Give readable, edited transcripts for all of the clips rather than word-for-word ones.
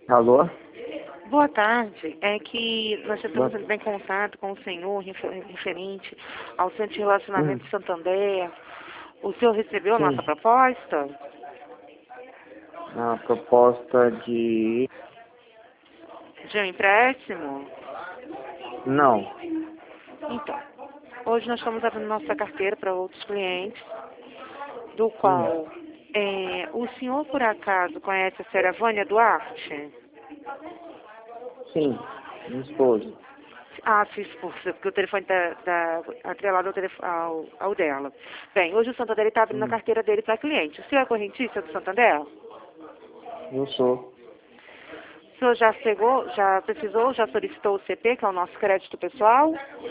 Alô? Boa tarde. É que nós já estamos Boa- entrando em contato com o senhor referente ao Centro de Relacionamento de Santander. O senhor recebeu a Sim, nossa proposta? a proposta de... De um empréstimo? Não, Então, hoje nós estamos abrindo nossa carteira para outros clientes, do sim, qual o senhor, por acaso, conhece a senhora Vânia Duarte? sim, minha esposa. Ah, sua esposa, porque o telefone está atrelado ao dela. Bem, hoje o Santander está abrindo a Sim, carteira dele para cliente. O senhor é correntista do Santander? eu sou. O senhor já chegou, já precisou, já solicitou o CP, que é o nosso crédito pessoal?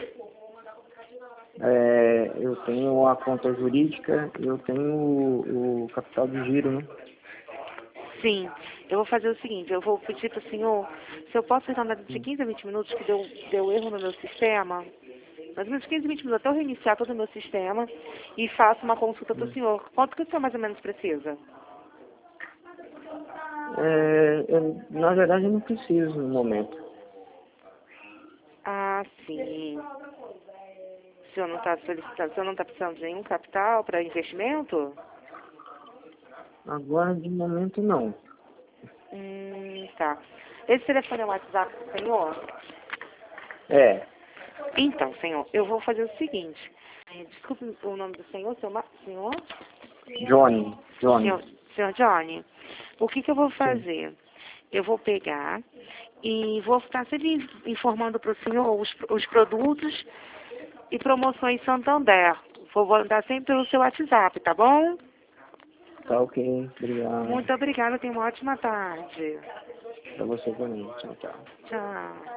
Eu tenho a conta jurídica e eu tenho o capital de giro, né? Sim. Eu vou fazer o seguinte, eu vou pedir para o senhor, se eu posso retornar de Sim, 15 a 20 minutos, que deu erro no meu sistema, mais ou menos 15 a 20 minutos, até eu reiniciar todo o meu sistema e faço uma consulta para o sim. senhor. Quanto que o senhor mais ou menos precisa? Na verdade, eu não preciso no momento. Ah, sim. O senhor não está solicitando, o senhor não está precisando de nenhum capital para investimento? Agora, de momento, não. Tá. Esse telefone é o WhatsApp do senhor? É, Então, senhor, eu vou fazer o seguinte. Desculpe o nome do senhor, senhor? Johnny, Johnny. Senhor, senhor Johnny. O que eu vou Sim, fazer? Eu vou pegar e vou ficar sempre informando para o senhor os produtos e promoções Santander. Vou mandar sempre pelo seu WhatsApp, tá bom? tá ok. Obrigado. Muito obrigada, tenha uma ótima tarde. Pra você também. Tchau, tchau. Tchau.